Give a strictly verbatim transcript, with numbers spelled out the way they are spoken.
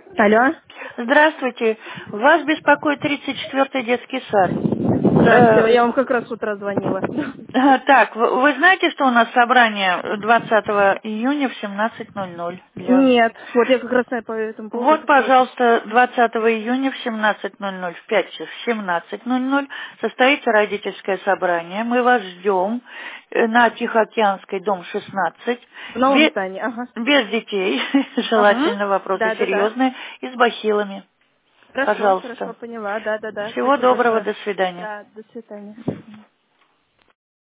Алло. Здравствуйте. Вас беспокоит тридцать четвёртый детский сад. Здравствуйте, Э, я вам как раз с утра звонила. э, так, вы, вы знаете, что у нас собрание двадцатого июня в семнадцать ноль ноль для... Нет, вот я как раз на- по этому поводу Вот, хотела спросить. пожалуйста, двадцатого июня в семнадцать ноль ноль, в пять часов, в семнадцать ноль ноль состоится родительское собрание. Мы вас ждем э, на Тихоокеанской, дом шестнадцать. В новом Без, здании, ага. без детей, Ага. желательно, вопросы Да, да, да. серьезные, и с бахилами. Хорошо, хорошо, Пожалуйста. поняла, да, да, да. Всего Спасибо доброго, большое. до свидания. Да, до свидания.